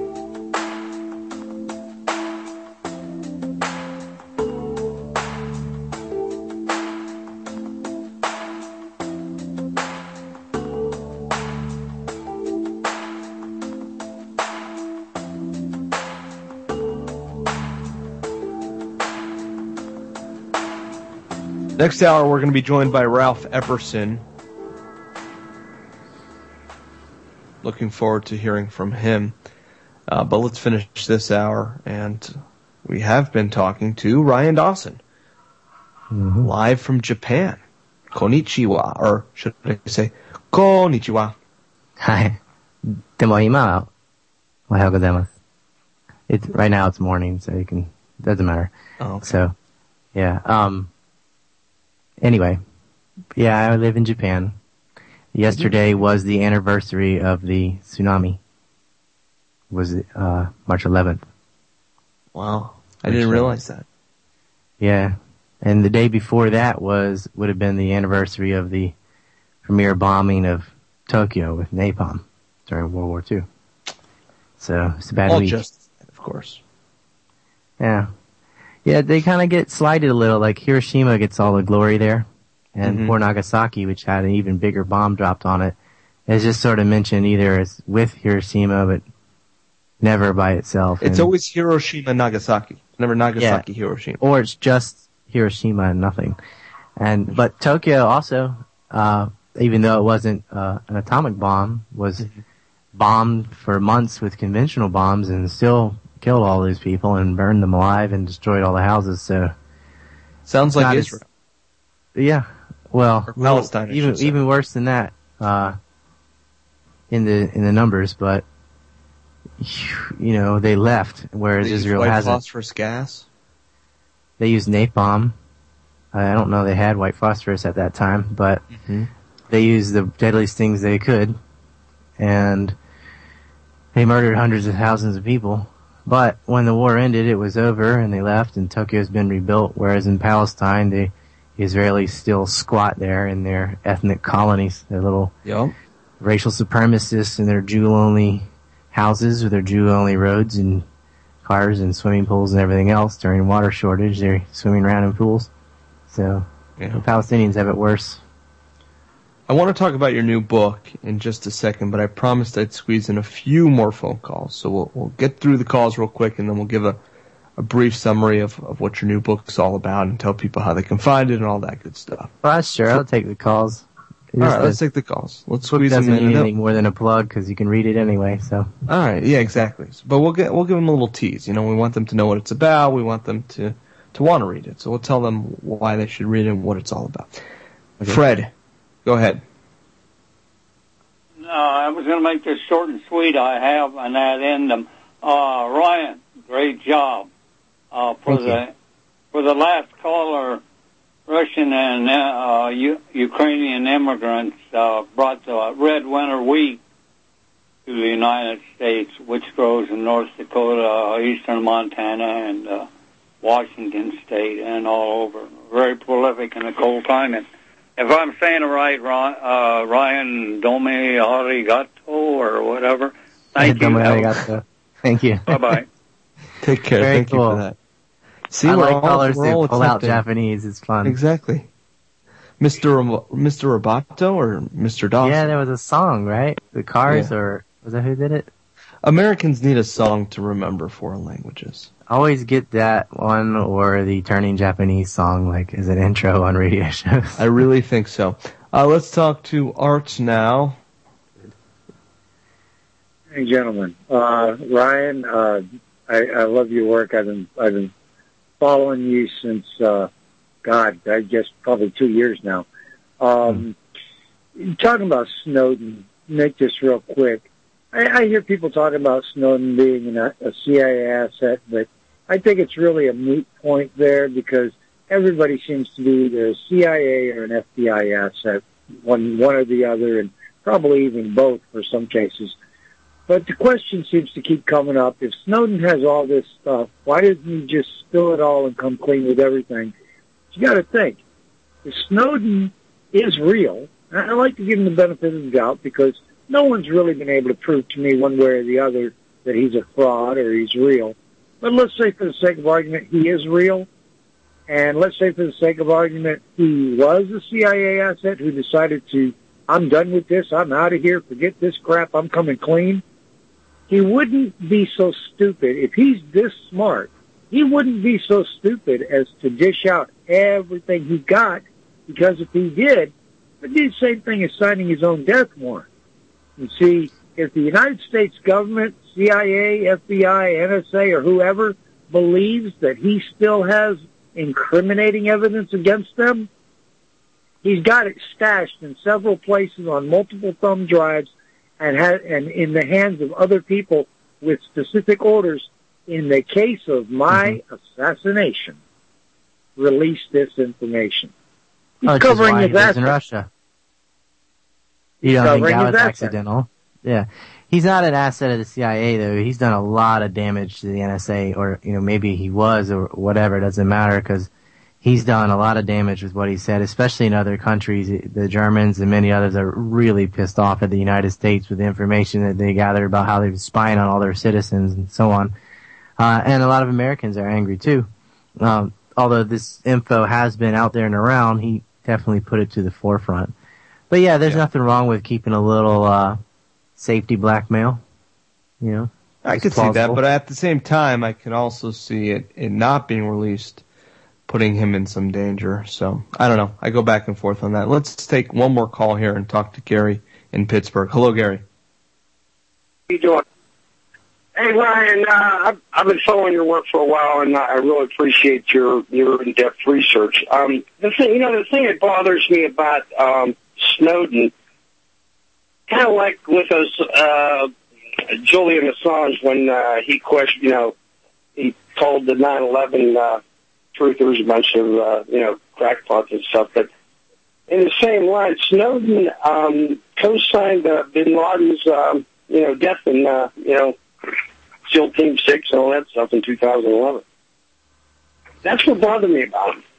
Next hour, we're going to be joined by Ralph Epperson. Looking forward to hearing from him. Uh, but let's finish this hour, and we have been talking to Ryan Dawson, mm-hmm. live from Japan. Konnichiwa, or should I say, konnichiwa. Hi. でも今、おはようございます. It's right now it's morning, so you can, it doesn't matter. Oh, okay. So, yeah, um, anyway, yeah, I live in Japan. Yesterday was the anniversary of the tsunami. It was uh, March eleventh. Wow, I didn't realize that. Yeah, and the day before that was would have been the anniversary of the premier bombing of Tokyo with napalm during World War Two. So it's a bad All week. Just, of course. Yeah. Yeah, they kind of get slighted a little. Like Hiroshima gets all the glory there, and Mm-hmm. poor Nagasaki, which had an even bigger bomb dropped on it, is just sort of mentioned either as with Hiroshima, but never by itself. It's and, always Hiroshima, Nagasaki. Never Nagasaki, yeah, Hiroshima. or it's just Hiroshima and nothing. And but Tokyo also, uh, even though it wasn't uh, an atomic bomb, was bombed for months with conventional bombs and still killed all these people and burned them alive and destroyed all the houses. So sounds like Israel. As, yeah, well, or Palestine, even even worse than that uh, in the in the numbers, but you know they left, whereas they Israel white hasn't. Phosphorus gas. They used napalm. I don't know they had white phosphorus at that time, but mm-hmm. they used the deadliest things they could, and they murdered hundreds of thousands of people. But when the war ended, it was over, and they left, and Tokyo's been rebuilt, whereas in Palestine, the Israelis still squat there in their ethnic colonies, their little yep. racial supremacists in their Jew-only houses with their Jew-only roads and cars and swimming pools and everything else. During water shortage, they're swimming around in pools. So yeah. the Palestinians have it worse. I want to talk about your new book in just a second, but I promised I'd squeeze in a few more phone calls. So we'll, we'll get through the calls real quick, and then we'll give a, a brief summary of, of what your new book's all about and tell people how they can find it and all that good stuff. Well, sure. I'll take the calls. All right, let's take the calls. Let's book squeeze them in. Doesn't need anything more than a plug because you can read it anyway. So. All right, yeah, exactly. But we'll get we'll give them a little tease. You know, we want them to know what it's about. We want them to to want to read it. So we'll tell them why they should read it and what it's all about. Okay. Fred, go ahead. No, I was going to make this short and sweet. I have an addendum. Uh, Ryan, great job. Uh, for Thank the you. for the last caller, Russian and uh, U- Ukrainian immigrants uh, brought the red winter wheat to the United States, which grows in North Dakota, eastern Montana, and uh, Washington State, and all over. Very prolific in the cold climate. If I'm saying it right, Ryan, uh, Ryan Dome Arigato or whatever. Thank you. Arigato. Thank you. Bye-bye. Take care. Very Thank cool. you for that. See, I we're like all, callers we're all that pull out attempting. Japanese. It's fun. Exactly. Mister Ram- Mister Roboto or Mister Dawson? Yeah, there was a song, right? The Cars, Yeah. or was that who did it? Americans need a song to remember foreign languages. Always get that one or the Turning Japanese song, like, as an intro on radio shows. I really think so. Uh, let's talk to Art now. Hey, gentlemen. Uh, Ryan, uh, I, I love your work. I've been, I've been following you since, uh, God, I guess probably two years now. Um, mm. Talking about Snowden, make this real quick. I, I hear people talking about Snowden being an, a C I A asset, but I think it's really a moot point there because everybody seems to be either a C I A or an F B I asset, one, one or the other, and probably even both for some cases. But the question seems to keep coming up. If Snowden has all this stuff, why doesn't he just spill it all and come clean with everything? You got to think. If Snowden is real, and I like to give him the benefit of the doubt because no one's really been able to prove to me one way or the other that he's a fraud or he's real. But let's say for the sake of argument he is real, and let's say for the sake of argument he was a C I A asset who decided to, I'm done with this, I'm out of here, forget this crap, I'm coming clean. He wouldn't be so stupid. If he's this smart, he wouldn't be so stupid as to dish out everything he got, because if he did, it'd be the same thing as signing his own death warrant. You see, if the United States government, C I A, F B I, N S A, or whoever believes that he still has incriminating evidence against them, he's got it stashed in several places on multiple thumb drives and, ha- and in the hands of other people with specific orders. In the case of my mm-hmm. assassination, release this information. He's oh, covering why his he lives assets. in Russia. You don't think that was accidental? Yeah. He's not an asset of the C I A, though. He's done a lot of damage to the N S A, or, you know, maybe he was, or whatever. It doesn't matter, because he's done a lot of damage with what he said, especially in other countries. The Germans and many others are really pissed off at the United States with the information that they gathered about how they were spying on all their citizens and so on. Uh, and a lot of Americans are angry, too. Um, although this info has been out there and around, he definitely put it to the forefront. But yeah, there's yeah. nothing wrong with keeping a little, uh, safety blackmail, you know. I could see that, but at the same time, I can also see it, it not being released putting him in some danger. So, I don't know. I go back and forth on that. Let's take one more call here and talk to Gary in Pittsburgh. Hello, Gary. How you doing? Hey, Ryan, uh, I've, I've been following your work for a while, and I really appreciate your, your in-depth research. Um, the thing, you know, the thing that bothers me about um, Snowden, kind of like with us, uh, Julian Assange, when uh, he questioned, you know, he told the nine eleven uh, truthers a bunch of, uh, you know, crackpots and stuff. But in the same line, Snowden um, co-signed uh, Bin Laden's, um, you know, death and, uh, you know, SEAL Team Six and all that stuff in two thousand eleven. That's what bothered me about him.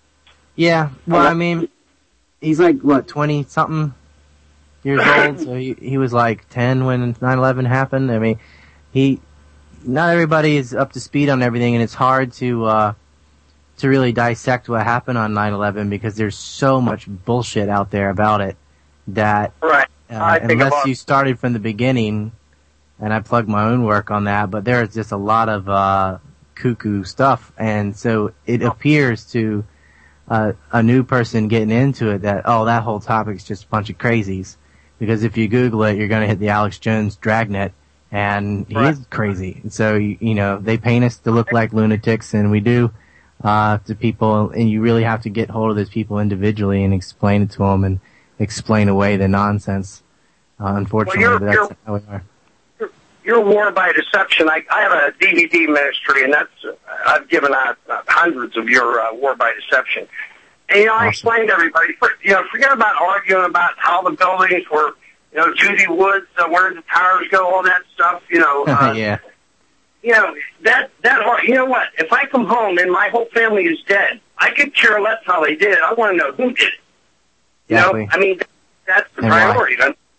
Yeah, well, I mean, he's like, what, twenty-something years old? So he, he was like ten when nine eleven happened. I mean, he, not everybody is up to speed on everything, and it's hard to, uh, to really dissect what happened on nine eleven because there's so much bullshit out there about it that, right. uh, unless you started from the beginning, and I plugged my own work on that, but there's just a lot of, uh, cuckoo stuff, and so it appears to, uh, a new person getting into it that, oh, that whole topic's just a bunch of crazies. Because if you Google it, you're gonna hit the Alex Jones dragnet, and he right. is crazy. And so, you, you know, they paint us to look like lunatics, and we do, uh, to people, and you really have to get hold of those people individually and explain it to them and explain away the nonsense. Uh, unfortunately, well, that's you're, how we are. You're, you're War by Deception. I, I have a D V D ministry, and that's, uh, I've given out uh, hundreds of your uh, War by Deception. And, you know, I explained to everybody, for, you know, forget about arguing about how the buildings were, you know, Judy Woods, uh, where did the towers go, all that stuff, you know. Uh, yeah. You know, that, that, you know what, if I come home and my whole family is dead, I could care less how they did it. I want to know who did it. You exactly. know, I mean, that's the and priority.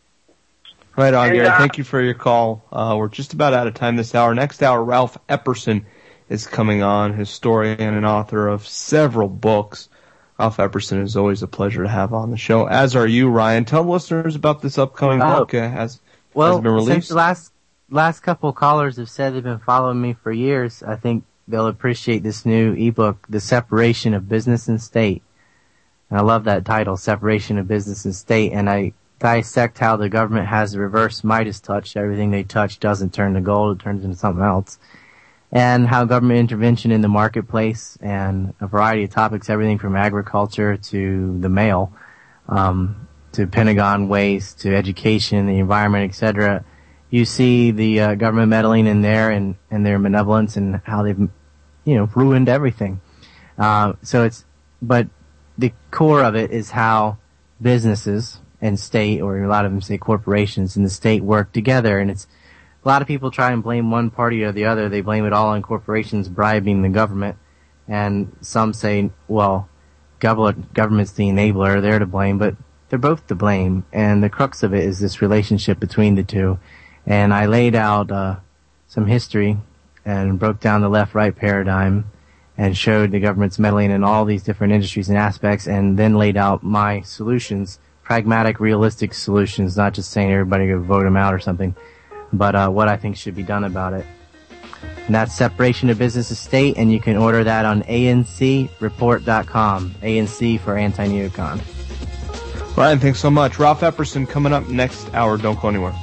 Right on, and, Gary. uh, Thank you for your call. Uh, we're just about out of time this hour. Next hour, Ralph Epperson is coming on, historian and author of several books. Ralph Epperson is always a pleasure to have on the show, as are you, Ryan. Tell listeners about this upcoming oh. book. Uh, has, well, has it been released? Since the last, last couple callers have said they've been following me for years, I think they'll appreciate this new ebook, The Separation of Business and State. And I love that title, Separation of Business and State, and I dissect how the government has the reverse Midas touch. Everything they touch doesn't turn to gold, it turns into something else. And how government intervention in the marketplace and a variety of topics, everything from agriculture to the mail, um, to Pentagon waste, to education, the environment, et cetera. You see the uh, government meddling in there and, and their benevolence and how they've, you know, ruined everything. Uh, so it's, but the core of it is how businesses and state, or a lot of them say corporations and the state, work together. And it's, a lot of people try and blame one party or the other. They blame it all on corporations bribing the government. And some say, well, government, government's the enabler, they're to blame, but they're both to blame. And the crux of it is this relationship between the two. And I laid out uh, some history and broke down the left-right paradigm and showed the government's meddling in all these different industries and aspects, and then laid out my solutions, pragmatic, realistic solutions, not just saying everybody go vote them out or something, but uh, what I think should be done about it. And that's Separation of Business and State, and you can order that on A N C report dot com. A N C for anti-neocon. Ryan, thanks so much. Ralph Epperson coming up next hour. Don't go anywhere.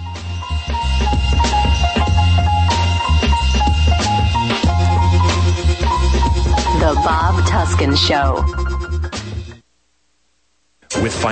The Bob Tuskin Show. With